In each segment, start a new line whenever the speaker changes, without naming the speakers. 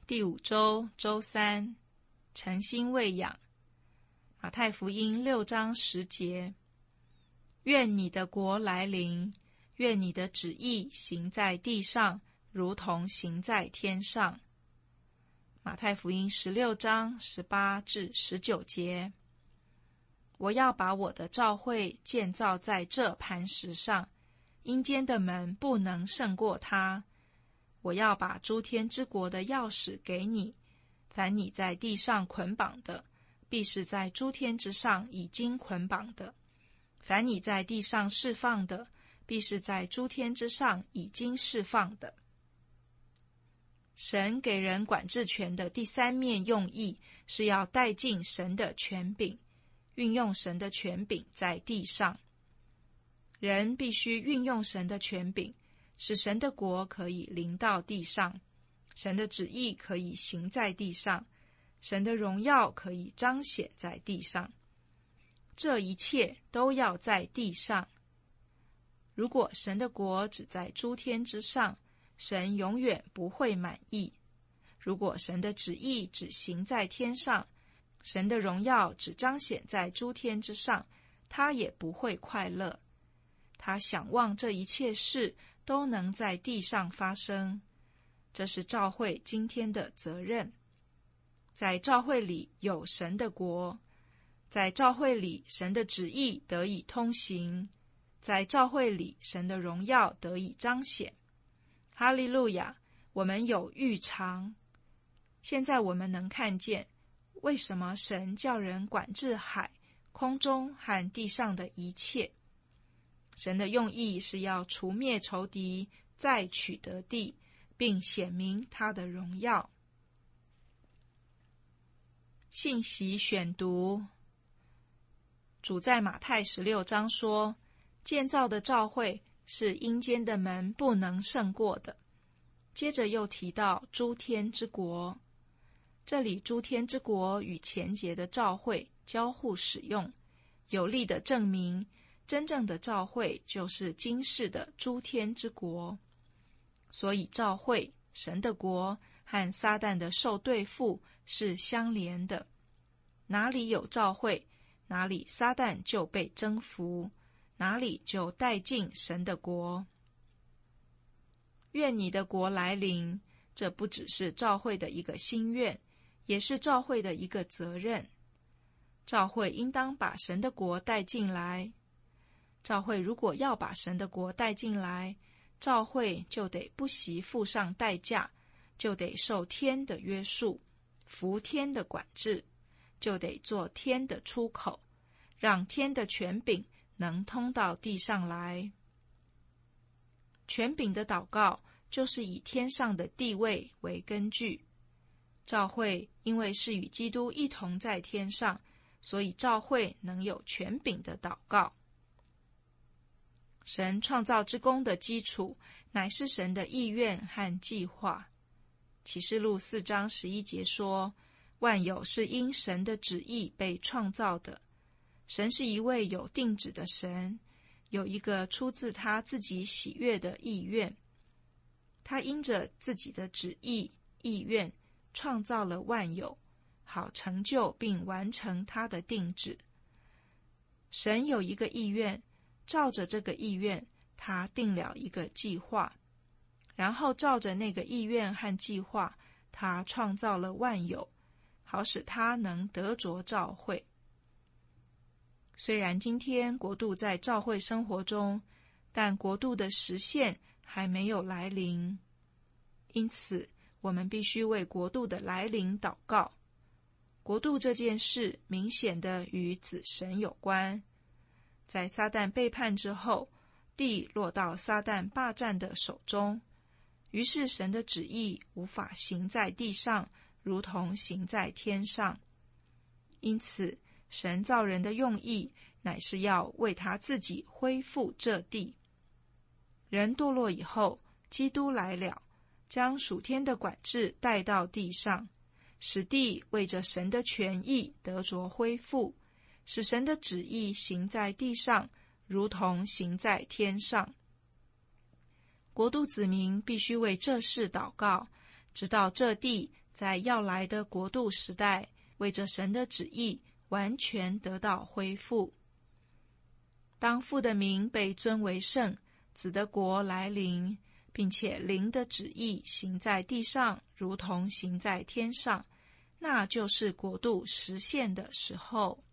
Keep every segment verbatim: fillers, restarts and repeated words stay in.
第五周周三，诚心喂养。马太福音六章十节，愿你的国来临，愿你的旨意行在地上，如同行在天上。马太福音十六章十八至十九节，我要把我的教会建造在这磐石上，阴间的门不能胜过它。我要把诸天之国的钥匙给你，凡你在地上捆绑的，必是在诸天之上已经捆绑的；凡你在地上释放的，必是在诸天之上已经释放的。神给人管制权的第三面用意，是要带进神的权柄，运用神的权柄在地上。人必须运用神的权柄，使神的国可以临到地上，神的旨意可以行在地上，神的荣耀可以彰显在地上。这一切都要在地上。如果神的国只在诸天之上，神永远不会满意；如果神的旨意只行在天上，神的荣耀只彰显在诸天之上，他也不会快乐。他想望这一切事都能在地上发生，这是教会今天的责任。在教会里有神的国，在教会里神的旨意得以通行，在教会里神的荣耀得以彰显。哈利路亚，我们有预尝。现在我们能看见，为什么神叫人管制海、空中和地上的一切。神的用意是要除灭仇敌，再取得地，并显明他的荣耀。信息选读，主在马太十六章说，建造的教会是阴间的门不能胜过的。接着又提到诸天之国，这里诸天之国与前节的教会交互使用，有力的证明真正的教会就是今世的诸天之国。所以教会、神的国和撒旦的受对付是相连的。哪里有教会，哪里撒旦就被征服，哪里就带进神的国。愿你的国来临，这不只是教会的一个心愿，也是教会的一个责任。教会应当把神的国带进来。教会如果要把神的国带进来，教会就得不惜付上代价，就得受天的约束，服天的管制，就得做天的出口，让天的权柄能通到地上来。权柄的祷告就是以天上的地位为根据。教会因为是与基督一同在天上，所以教会能有权柄的祷告。神创造之功的基础，乃是神的意愿和计划。启示录四章十一节说，万有是因神的旨意被创造的。神是一位有定旨的神，有一个出自他自己喜悦的意愿。他因着自己的旨意、意愿，创造了万有，好成就并完成他的定旨。神有一个意愿，照着这个意愿，他定了一个计划，然后照着那个意愿和计划，他创造了万有，好使他能得着教会。虽然今天国度在教会生活中，但国度的实现还没有来临，因此我们必须为国度的来临祷告。国度这件事明显的与子神有关。在撒旦背叛之后，地落到撒旦霸占的手中，于是神的旨意无法行在地上，如同行在天上。因此神造人的用意乃是要为他自己恢复这地。人堕落以后，基督来了，将属天的管制带到地上，使地为着神的权益得着恢复，使神的旨意行在地上，如同行在天上。国度子民必须为这事祷告， 直到这地在要来的国度时代，为着神的旨意完全得到恢复。当父的名被尊为圣，子的国来临，并且灵的旨意行在地上，如同行在天上，那就是国度实现的时候。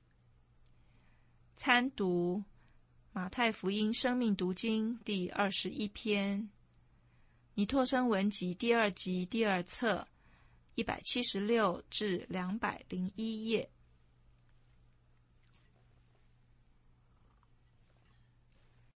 参读马太福音生命读经第二十一篇，尼托生文集第二集第二册一百七十六至两百零一页。